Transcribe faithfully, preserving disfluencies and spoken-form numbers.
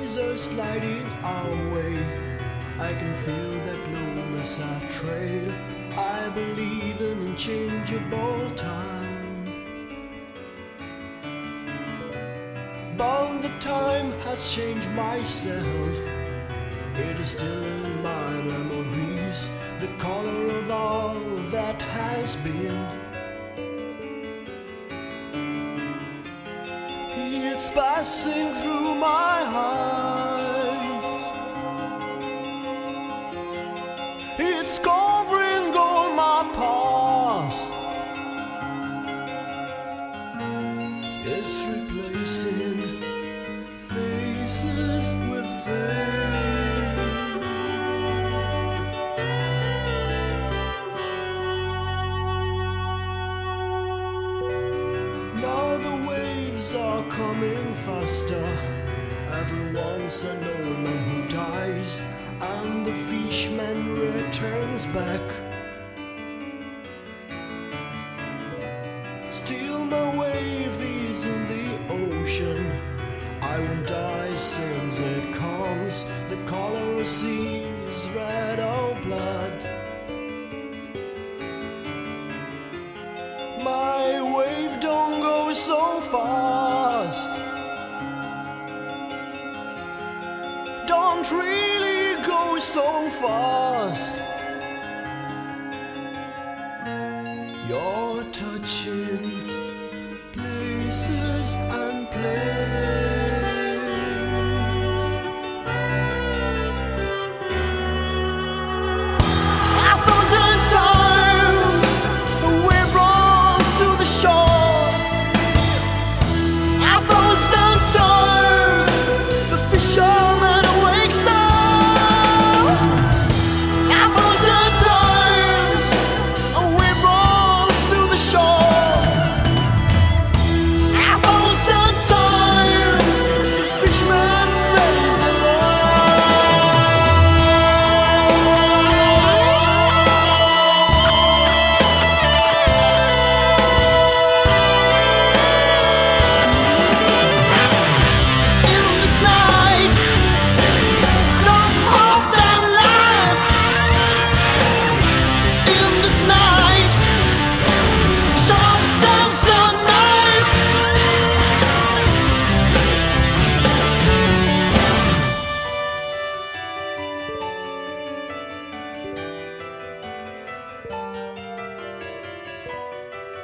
days are sliding our way. I can feel that loneliness I trail. I believe in unchangeable time, but the time has changed myself. It is still in my memories, the color of all that has been. It's passing through my eyes. It's covering all my past. It's replacing faces with fame. Now the waves are coming faster. Everyone's an old man who dies, and the fishman returns back. Still my wave is in the ocean. I won't die since it comes. The color of seas, red or blood. My wave don't go so fast. Don't really go so fast. You're touching places and places.